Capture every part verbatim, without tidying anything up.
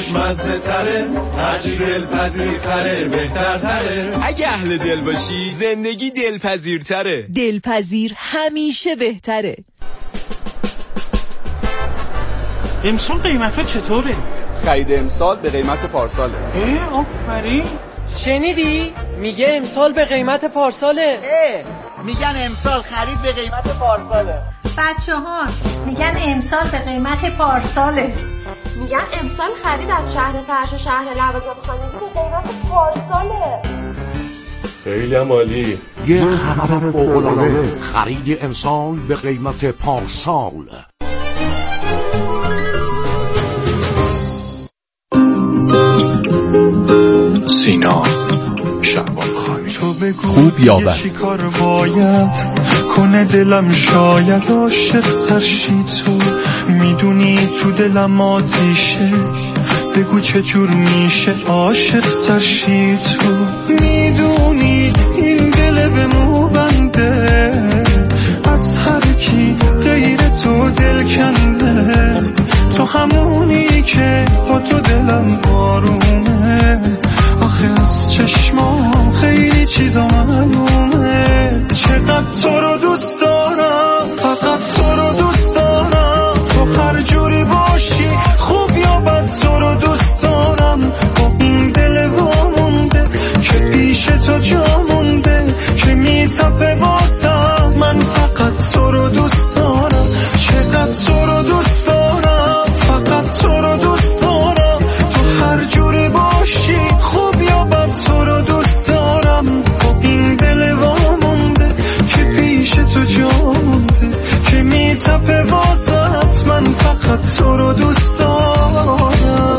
خوشمزه تره، هرچی دلپذیر تره بهتر تره. اگه اهل دل باشی زندگی دلپذیر تره. دلپذیر همیشه بهتره. امسال قیمت ها چطوره؟ خرید امسال به قیمت پارساله. اه آفرین. شنیدی؟ میگه امسال به قیمت پارساله. اه میگن امسال خرید به قیمت پارساله. بچه ها میگن امسال به قیمت پارساله. میگن امسال خرید از شهر فرش و شهر لوازم خانگی به قیمت پارساله. خیلی عالی. یه خبر فوق‌العاده، خرید امسال به قیمت پارسال. سینا شعبان تو بگو خوب یا چی کار باید کنه دلم شاید عاشق ترشی تو میدونی تو دلم آتیشه بگو چه جور میشه عاشق ترشی تو میدونی این دل به مو بنده از هر کی غیر تو دل کنده تو همونی که با تو دلم آرومه آخه از چشمام خیلی چیزا معلومه چقدر تو رو دوست دارم فقط تو رو دوست دارم تو هر جوری باشی خوب یا بد تو رو دوست دارم با این دل وامونده که پیش تو جا مونده که میتپه واسم من فقط تو رو دوست دارم چقدر تو رو دوست دارم فقط تو رو دوست دارم تو هر جوری باشی خوب یا بد تو رو دوست دارم با این دل وامونده که پیش تو جا مونده که میتپه واسط من فقط تو رو دوست دارم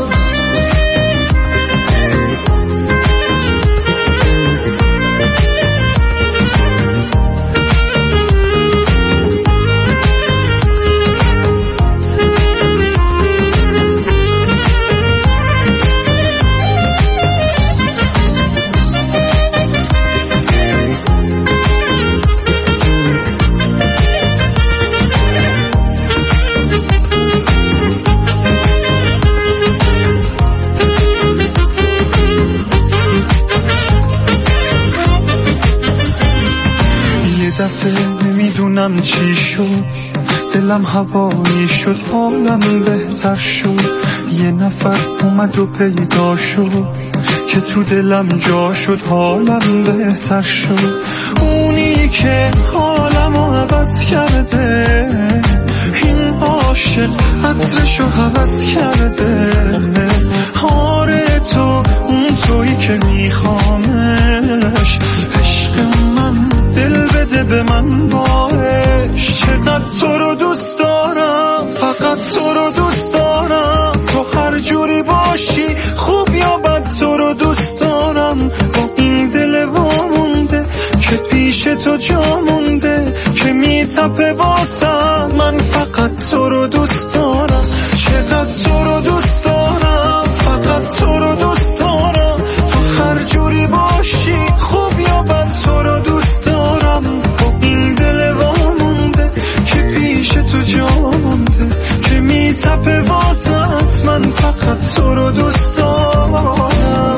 نمیدونم چی شد دلم هوایی شد حالم بهتر شد یه نفر اومد و پیدا شد که تو دلم جا شد حالم بهتر شد اونی که حالمو عوض کرده این عاشق عطرشو حوض کرده آره تو اون تویی که میخوامش عشق من دل بده به من باش چقدر تو رو دوست دارم فقط تو رو دوست دارم تو هر جوری باشی خوب یا بد تو رو دوست دارم با این دل وامونده که پیش تو جا مونده که میتپه واسم من فقط تو رو دوست دارم چقدر تو رو دوست دارم فقط تو رو دوست دارم تو هر جوری باشی خوب یا بد تو رو دوست دارم با این دل وامونده که پیش تو جا مونده که میتپه واسط من فقط تو رو دوست دارم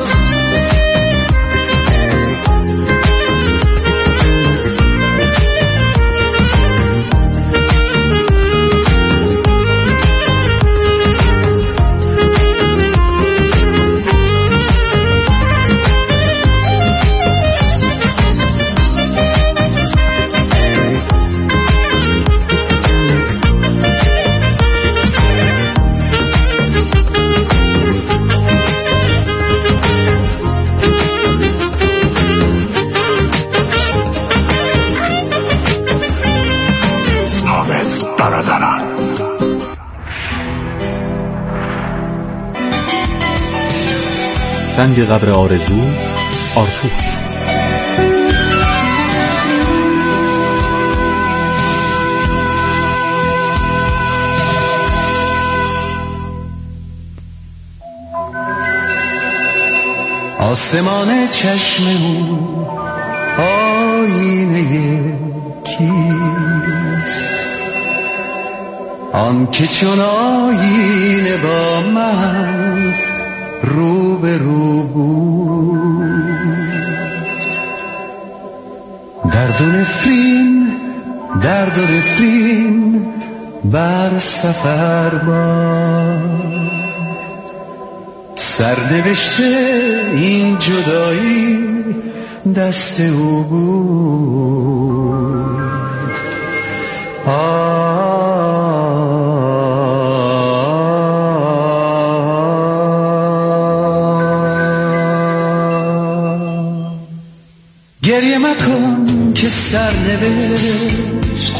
سنگ قبر آرزو آرتوش آسمان چشم او آینه کیست آن که چون آینه با من رو به رو بود. درد و نفرین درد و نفرین بر سفر باد، سرنوشته این جدایی دست او بود. گریه مکن که سرنوشت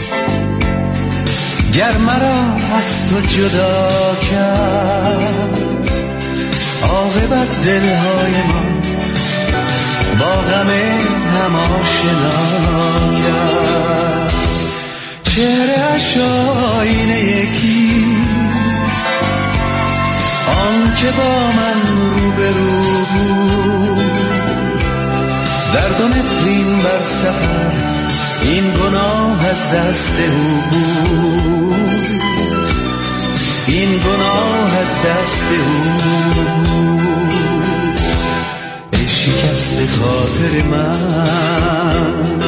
گر مرا از تو جدا کرد، عاقبت دلهای ما با غم هم آشنا کرد. چهره‌اش آینه یکیست، آن که با من روبرو بود. درد و نفرین بر سفر این گناه از دست او بود، این گناه از دست او بود. ای شکست خاطر من،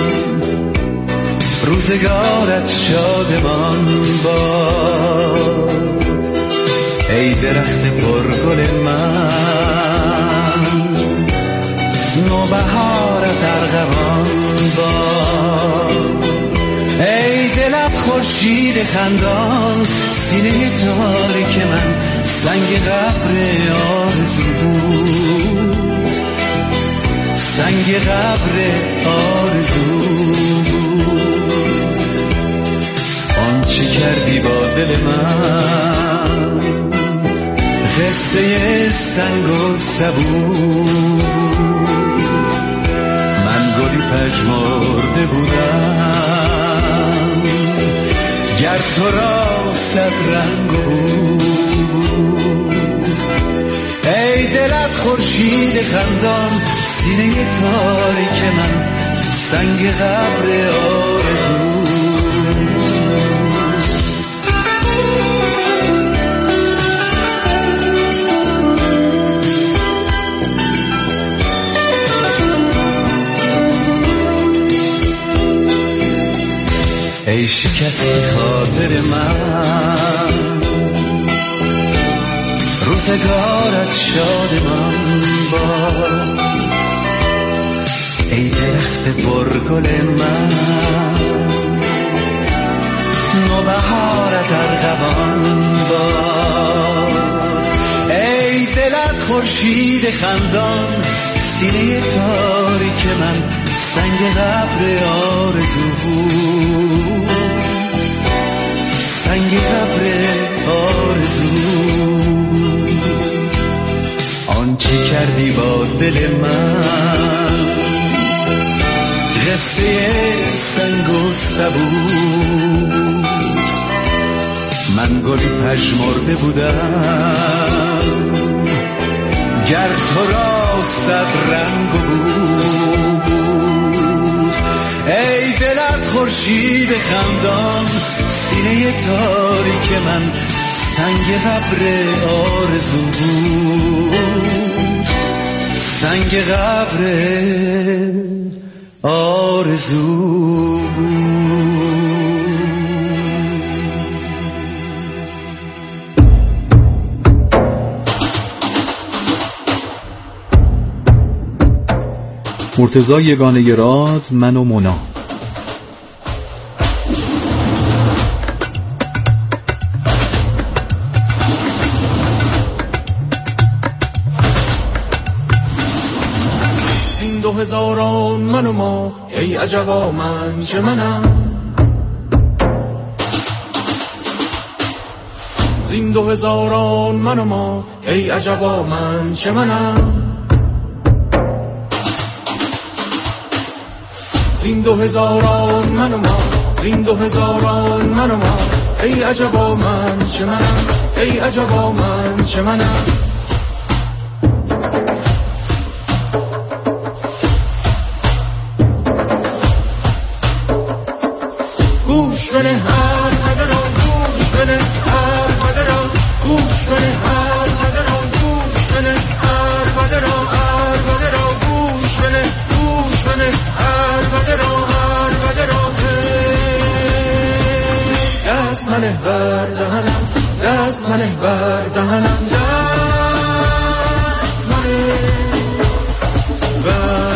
روزگارت شادمان باد. ای درخت پرگل من، نوبهارت ارغوان باد. ای دلت خورشید خندان، سینه تاریک من سنگ قبر آرزو بود، سنگ قبر آرزو بود. آنچه کردی با دل من قصه سنگ و سبو. من گلی پژمرده بودم گر تو را صد رنگ بود. ای دلت خورشید خندان، سینه تاریک من سنگ قبر آرزو. ای شکست خاطر من، روزگارت شادمان باد. ای درخت پرگل من، نوبهارت ارغوان باد. ای دلت خورشید خندان، سینه تاریک من سنگ قبر آرزو بود، سنگ قبر آرزو. آنچه کردی با دل من قصه سنگ و سبو. من گلی پژمرده بودم گر تو را صد رنگ بود. ای دلت خورشید خندان، سینه تاریک من سنگ قبر آرزو بود، سنگ قبر آرزو بود. مرتضی یگانه راد، من و مونا. این دو هزاران من و ما، ای عجبا من چه منم. این دو هزاران من و ما، ای عجبا من چه منم. زین دو هزاران من و ما، زین دو هزاران من و ما، ای عجبا من چه منم، ای عجبا من چه منم. گوش بده هر مدران، گوش بده هر مدران، گوش بده هر مدران، گوش بده منه بر دهنم، دست منه بر دهنم، دست منه بر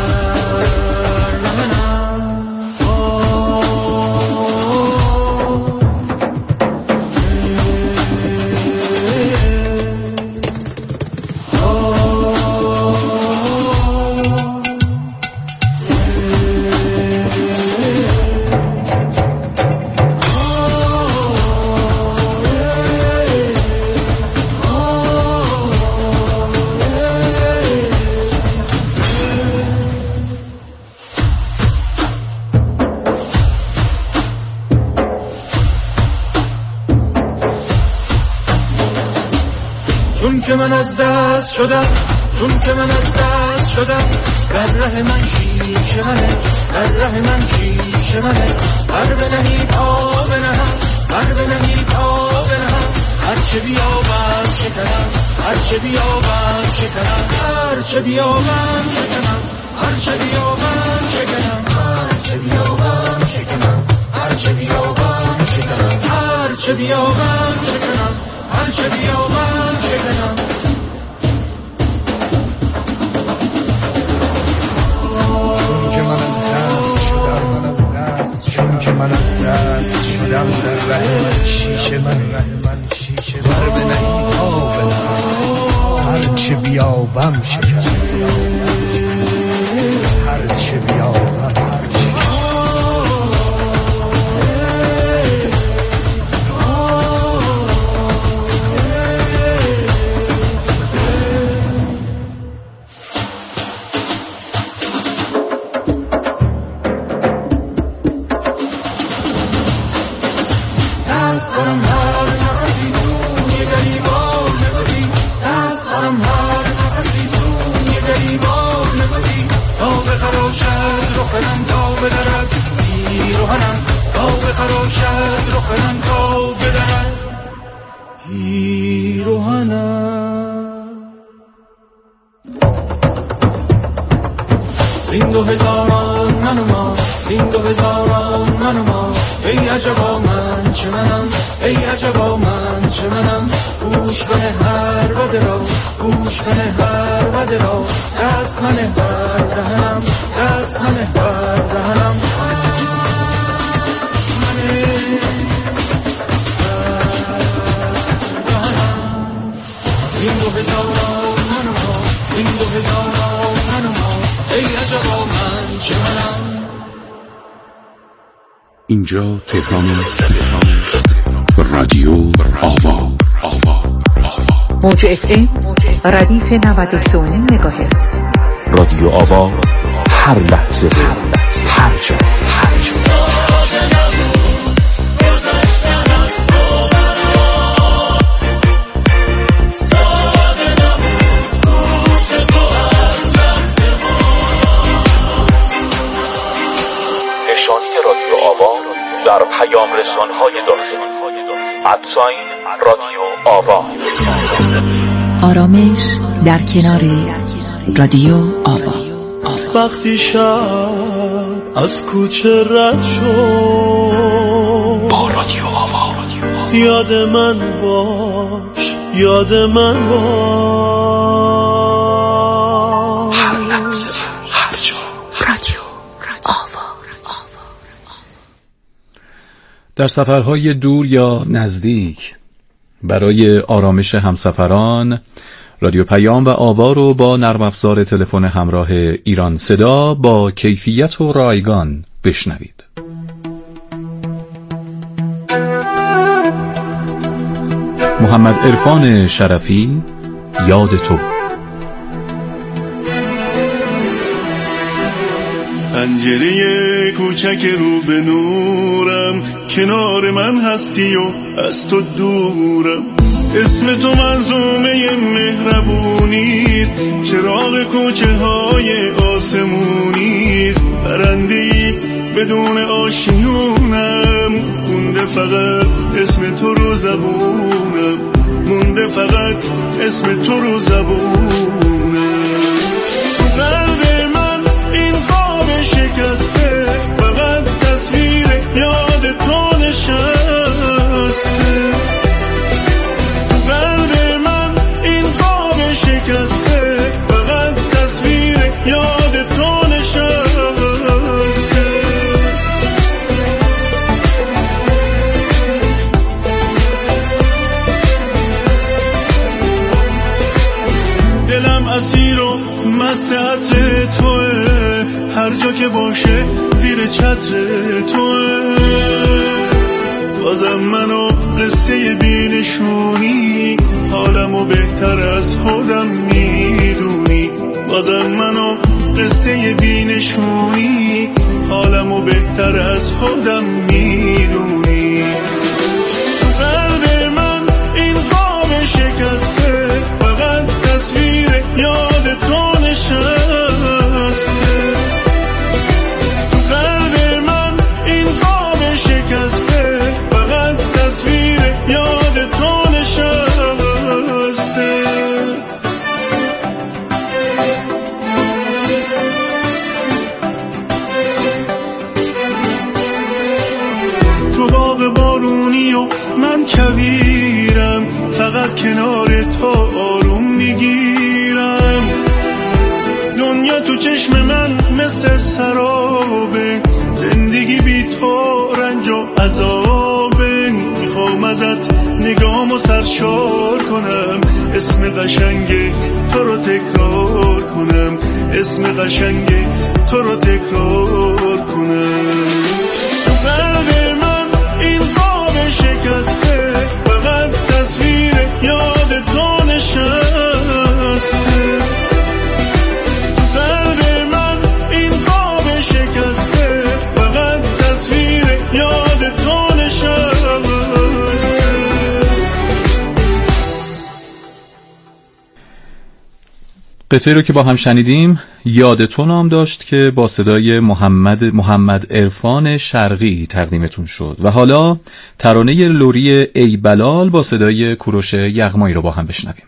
چون که من از دست شدم، چون که من از دست شدم، در ره من شیشه منه، در ره من شیشه منه، بر بنهی پا بنهم، بر بنهی پا بنهم، هرچه بیابم شکنم، هرچه بیابم شکنم، هرچه بیابم شکنم، هرچه بیابم شکنم، هرچه بیابم شکنم، هرچه بیابم شکنم، هرچه بیابم شکنم، هرچه بیابم شکنم. چون که من از دست شدم، من از دست چون که من از دست شدم، در ره من شیشه من، بر بنهی پا بنهم، هرچه بیابم شکنم، هرچه بیابم زین دو هزاران من و ما، زین دو هزاران من و ما، ای عجبا من چه منم، ای عجبا من چه منم، گوش بنه هر بده را، گوش بنه هر بده را، دست منه بر دهنم، دست منه بر دهنم، منه زین دو هزاران من و ما، زین دو هزاران من و ما، ای عجبا من چه منم. اینجا تهران است، رادیو آوا، موج اف ام ردیف نود و سه و نیم مگاهرتز. رادیو آوا، هر لحظه هر جا هر جا. در پیام رسان‌های داخلی ادساین رادیو آوا. آرامش در کنار رادیو آوا. وقتی شب از کوچه رد شد با رادیو آوا، یاد من باش، یاد من باش، هر لحظه هر جا رادیو آوا. در سفرهای دور یا نزدیک برای آرامش همسفران، رادیو پیام و آوا رو با نرم افزار تلفن همراه ایران صدا با کیفیت و رایگان بشنوید. محمد عرفان شرفی، یاد تو. پنجره کوچک رو به نورم، کنار من هستی و از تو دورم، اسم تو منظومه مهربونیست، چراغ کوچه های آسمونیست، پرنده‌ای بدون آشیونم، مونده فقط اسم تو رو زبونم، مونده فقط اسم تو رو زبونم. قلب من این قاب شکسته، فقط تصویر یاد تو نشسته، اسیر و مست عطر توه، هر جا که باشه زیر چتر توه. بازم منو قصه بینشونی، حالمو بهتر از خودم میدونی. بازم منو قصه بینشونی، حالمو بهتر از خودم میدونی. قلب من این خواب شکسته، فقط تصویر یاد تو نشسته. قلب من این خواب شکسته، فقط تصویر یاد تو نشسته. تو باغ بارونی و من کویرم، فقط کنار تو آروم میگیرم. دنیا تو چشم من مثل سرابه، زندگی بی تو رنج و عذابه. میخوام ازت نگامو سرشار کنم، اسم قشنگ تو رو تکرار کنم، اسم قشنگ تو رو تکرار کنم. قلب من این خواب شکسته، فقط تصویر یاد تو نشسته. قلب من این خواب شکسته، فقط تصویر یاد تو نشسته. قطعی رو که با هم شنیدیم یاد تو نام داشت که با صدای محمد محمد عرفان شرقی تقدیمتون شد. و حالا ترانه لوری ای بلال با صدای کوروش یغمایی رو با هم بشنویم.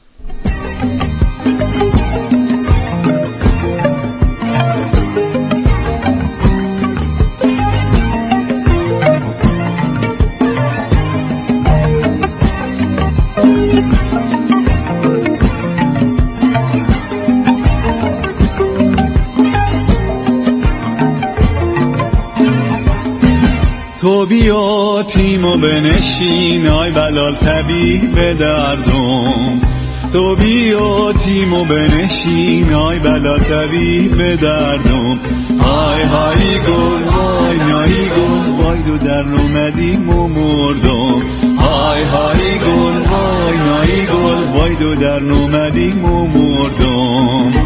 تو بیا تیمو بنشین، آی بلال طبیب دردم. تو بیا تیمو بنشین، آی بلال طبیب دردم. های های گل وای نایی گل وای دو در اومدیم و مردم. های های گل وای نایی گل وای دو در اومدیم و مردم.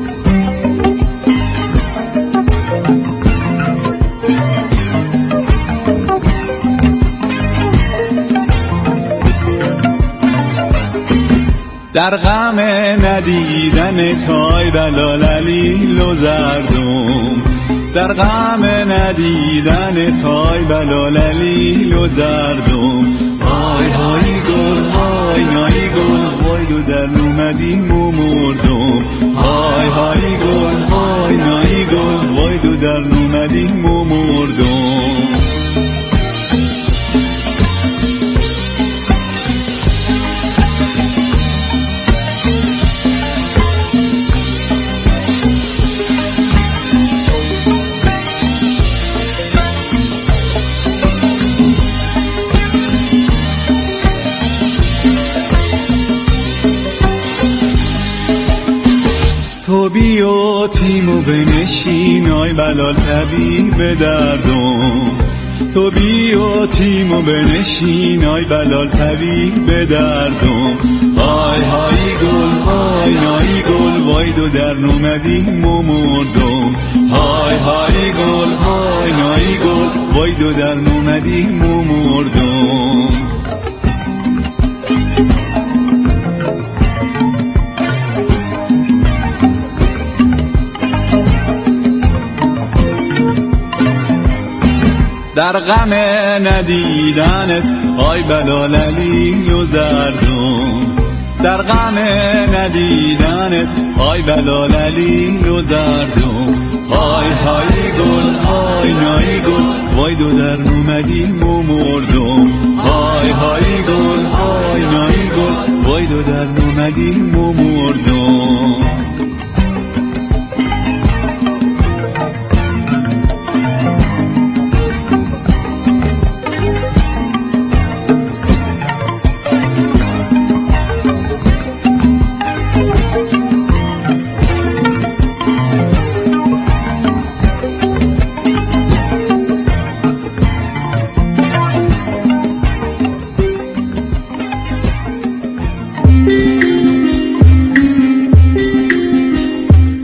در غم ندیدن تای بلال علیل و زردم. در غم ندیدن تای بلال علیل و زردم. های های گل های نایی گل وای دو در اومدیم و مردم. های های گل های نایی گل وای دو در اومدیم و مردم. تو بیا تیمو بنشین، آی بلال طبیب دردم. تو بیا تیمو بنشین، آی بلال طبیب دردم. های های گل های نایی گل وای دو در اومدیم و مردم. های های گل های نایی گل وای دو در اومدیم و مردم. در غم ندیدنت آی بلال علیل و زردم. در غم ندیدنت آی بلال علیل و زردم. های های گل های نایی گل وای دو در اومدیم و مردم. های های گل های نایی گل وای دو در اومدیم و مردم.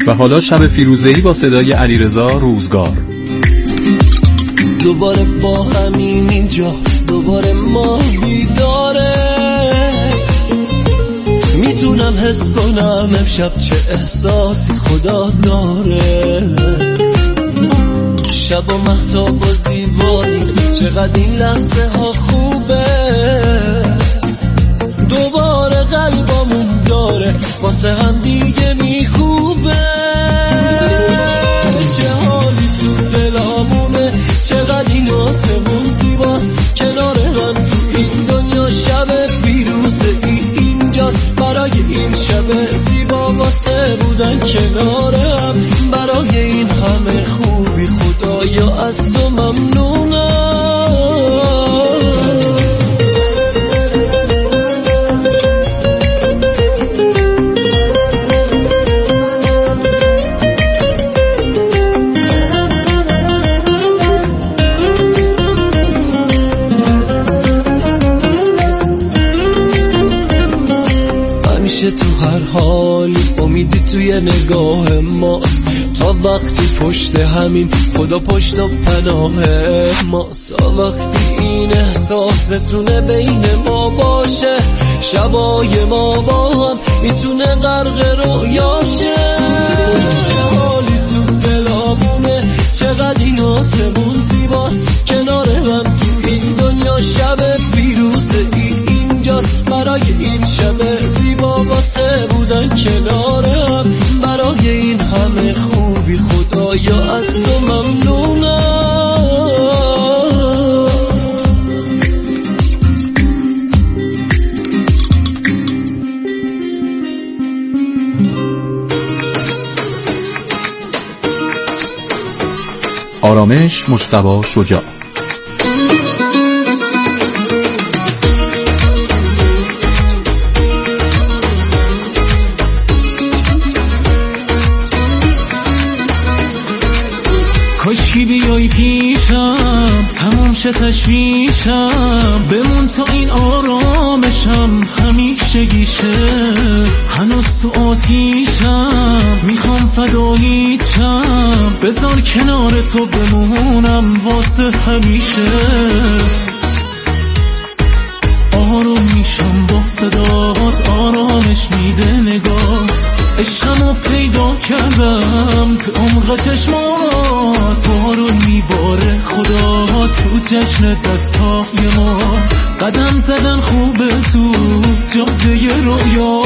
و حالا شب فیروزه‌ای با صدای علیرضا روزگار. دوباره با همین اینجا، دوباره ما بیداره، میتونم حس کنم امشب چه احساسی خدا داره. شب و مهتاب و زیبایی، چقدر این لحظه ها خوبه، دوباره قلبمون داره واسه هم دیگه میخوبه. چه حالی تو دلامونه، چقدر این آسمون زیباست، کنار هم تو این دنیا شب فیروزه ای اینجاست. برای این شب زیبا واسه بودن کنار هم، برای این همه خوبی خدایا از تو ممنونم. تو هر حالی امیدی توی نگاه ماست، تا وقتی پشت همین خدا پشت و پناه ماست. تا وقتی این احساس بتونه بین ما باشه، شبای ما با هم میتونه غرق رویاشه. چه حالی تو دلامونه، چقدر این آسمون زیباست، کنار هم تو این دنیا شب فیروزه ای اینجاست. برای این شب زیبا واسه بودن کنارم، برای این همه خوبی خدایا از تو ممنونم. آرامش مجتبی شجاع. کاشکی بیای پیشم، تمام شه تشویشم، بمون تا این آرامشم همیشه گیشه. هنوز تو آتیشم، میخوام فداییتشم، بذار کنار تو بمونم واسه همیشه. آروم میشم با صدات، آرامش میده نگات، عشقمو پیدا کردم تو عمق چشمات. بارون میباره خدا تو جشن دستای ما، قدم زدن خوبه تو جاده رویا.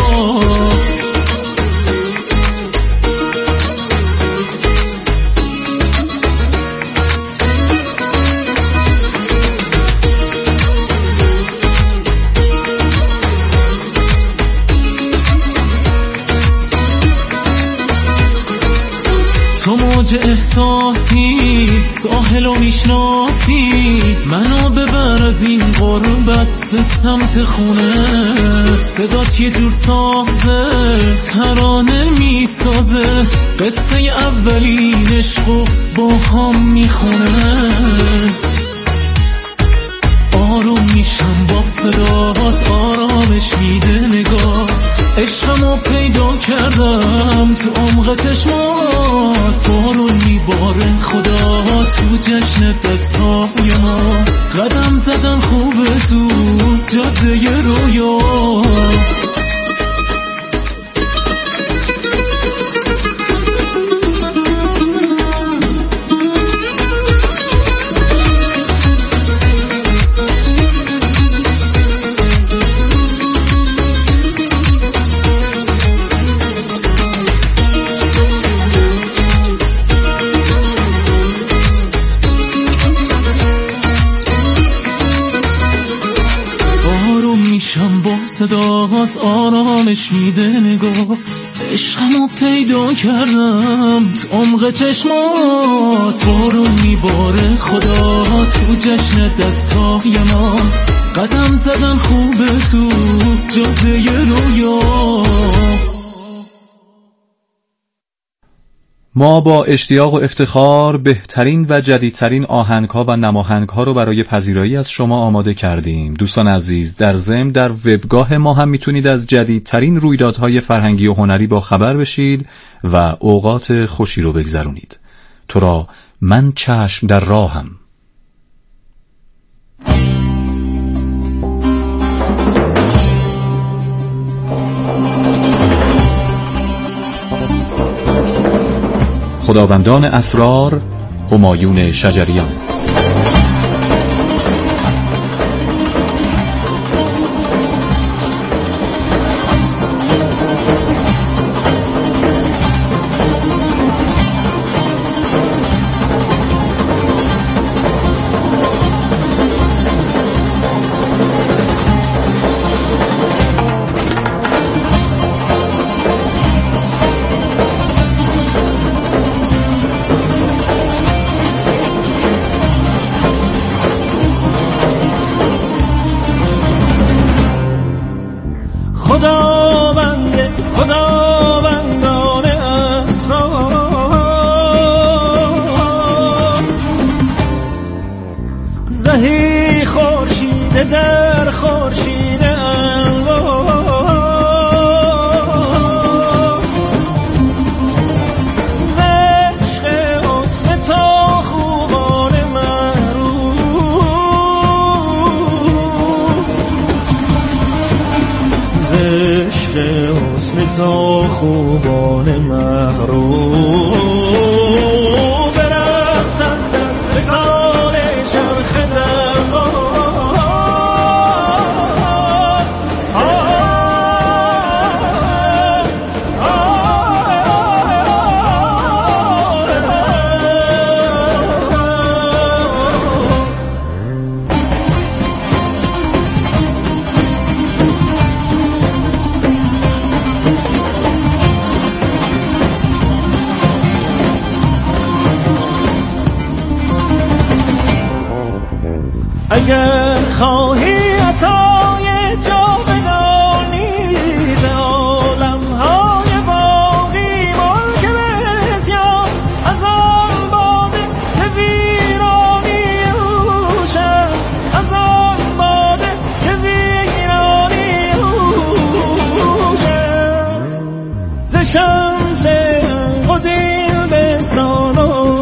موج احساسی، ساحلو میشناسی، منو ببر از این غربت به سمت خونه. صدات یه جور سازه، ترانه میسازه، قصه اولین عشقو با هم میخونه. آروم میشم با صدات، آرامش میده نگات، عشقمو پیدا کردم تو عمق چشمات. بارون میباره خدا تو جشن دستای ما، قدم زدن خوبه تو جاده رویا. صدات آرامش میده نگات، عشقمو پیدا کردم تو عمق چشمات. بارون میباره خدا تو جشن دستای ما، قدم زدن خوبه تو جاده رویا. ما با اشتیاق و افتخار بهترین و جدیدترین آهنگ‌ها و نماهنگ‌ها رو برای پذیرایی از شما آماده کردیم. دوستان عزیز، در ضمن در وبگاه ما هم میتونید از جدیدترین رویدادهای فرهنگی و هنری با خبر بشید و اوقات خوشی رو بگذرونید. تو را من چشم در راهم. خداوندان اسرار، همایون شجریان. خداونده خداوندان اسرار، زهی خورشید در خورشید انوار، عشق حسن تا خوبان محروم، عشق حسن تا خوبان محروم، برقصند در مثال چرخ دوار. اگر خواهی عطای جاودانی ز عالم‌های باقی ملک بسیار، از آن باده که ویرانی روش است، از آن باده که ویرانی روش است، ز شمس قدیم بستان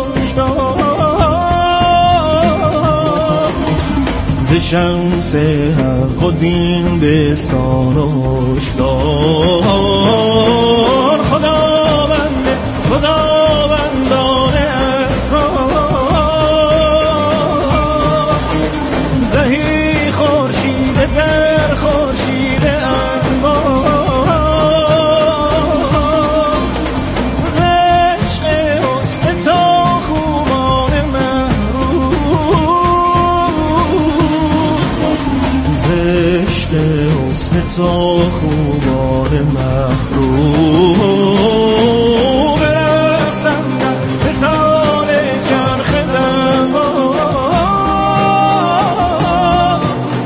ز شمس حق و دین بستان و هشدار. خداونده خداوندان اسرار، زهی خورشید در خورشید انوار، عشق حسن تا خوبان عشق حسن تا خوبان محروم، برقصند در مثال چرخ دوار.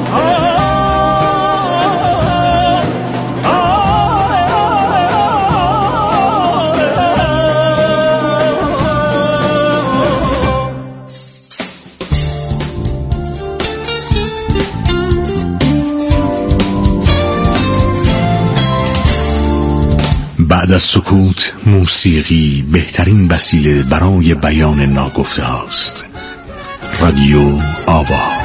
بعد از سکوت موسیقی بهترین وسیله برای بیان ناگفته است. رادیو آوا.